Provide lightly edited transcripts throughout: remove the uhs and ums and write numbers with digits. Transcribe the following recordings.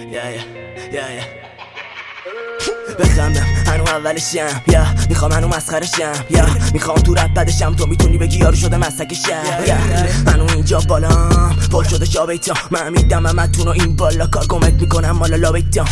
بخندم هنو اولشم میخوام هنو مسخرشم میخوام تو رپ بدشم تو میتونی بگی یارو شده مسکشم هنو اینجا بالام پر شده جا بیتام من میدم همتونو این بالا کار کمک میکنم مالا لا بیتام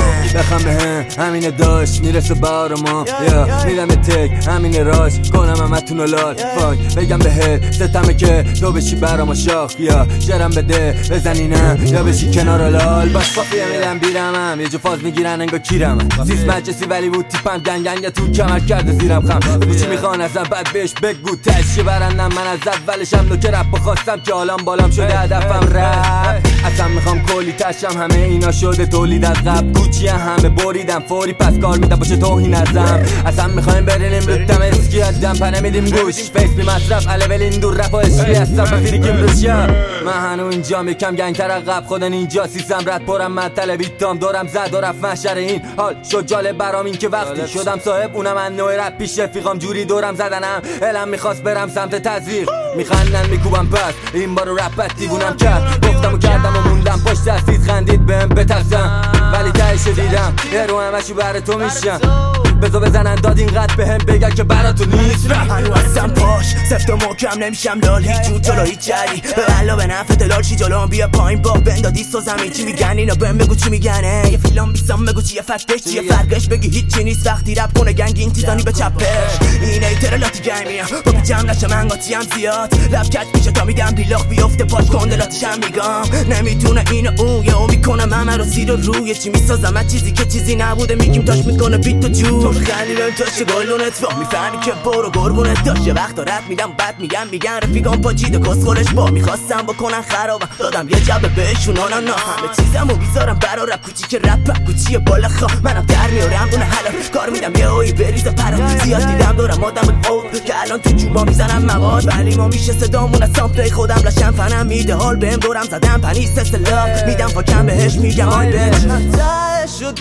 بخم به همینه داشت میرسه بار ما میدم تک همینه راش کنم همتونو لال فاک بگم بهت ستمه که تو بشی برام شاخ شرم بده بزنی نه یا بشی کنار لال باش کافیه میدم بیرمم یه جو فاز میگیرن انگا کیرمم سیس مجلسی ولی بود تیپم گنگ تو کمر کرده زیرم خم بگو چی میخوان ازم بعد بهش بگو تشی برندم من از اولشم نوکه رپ خواستم که حالم بالام شده هدفم رپ اصلا میخوام کلی تشم همه اینا شده تولید از قبل کوچی همه بریدم فوری پس کار میدم باشه توهین ازم اصلا میخوایم برینیم ریتم اسکی ازم پنه میدیم گوش فیس بی مصرف علوه این دور رپ و عشقی هستم بفیری کم روشم من هنو اینجا میکم گنگ تر عقب خودن اینجا سیسم رد پرم مطل بیتام دورم زد و رفت محشر این حال شد جالب برام این که وقتی شدم صاحب اونم من نوع رپ پیش رفیقام جوری دورم زدنم علم میخواست برم سمت تزویق میخندن میکوبم پس این بارو رپت دیوونم کرد گفتم و کردم و موندم پشت دستید خندید بهم بترسم ولی تهشو دیدم یه رو همشو بر تو میشم بزا بزنن داد اینقدر بهم بگن که برا تو نیست هنو هستم پاش سفت و محکم نمیشم لال هیچ جور جلو هیچ جری بلا به نفع دلال چی جلو بیا پایین با بندادی سو زمین چی میگن اینا بهم بگو چی میگنه یه فیلم بیسام بگو چیه فکتش چیه فرقش بگی هیچی نیست وقتی رپ کنه گنگ این تیزانی به چپش این ایتر لاتی گیمیم با جمع نشه من قاطیم زیاد لب کج میشه تا میدم دیلاخ بیفته پاش کندلاتشم میگم نمیتونه این اون یه میکنم همه رو زیر روی چی میسازم چیزی که چیزی نبوده میگیم تاش میکنه بیت و جور خیلی بهم تاشه گلونت فا میفهمی که برو قربونت داشت یه وقت رد میدم بعد میگن رفیقام پاچید و کسخورش با میخواستم بکنن خرابم دادم یه جبه بهشون نه همه چیزمو بیزارم برا رپ کوچیک رپ کوچی بالا خواه منم در میارم دونه حالا کار میدم یه اوی بریزه پرا زیاد دیدم دورم آدم اوت که الان تو جوبا میزنم مواد ولی ما میشه صدامون از سامپلی خودم لشم فنم میده حال بهم دورم زدم پنیست سلاف میدم فاکم بهش میگم آی بهش تهشو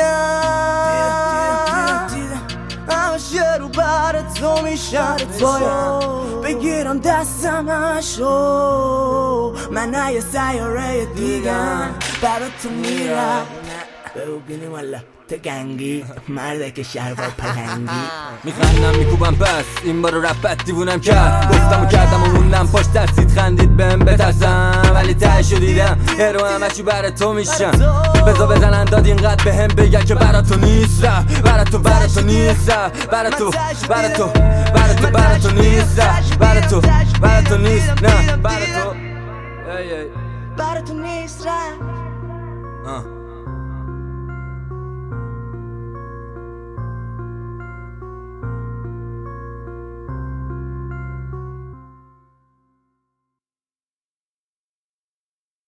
دیدم همشه رو بر تو میشن باید بگیرم دستمشو من نه یه سیاره دیگم برا تو میرم ببینیم والا تو گنگی مرده که شهربار پلنگی میخندم میکوبم پس این بارو رپت دیوونم کرد گفتم و کردم و موندم پشت دستید خندید بهم بترسم ولی تهشو دیدم یه رو همشو بر تو میشم بزا بزنن داد اینقدر بهم بگن که برا تو نیست برا تو نیست برا تو نیست برا تو نیست نه برا تو نیست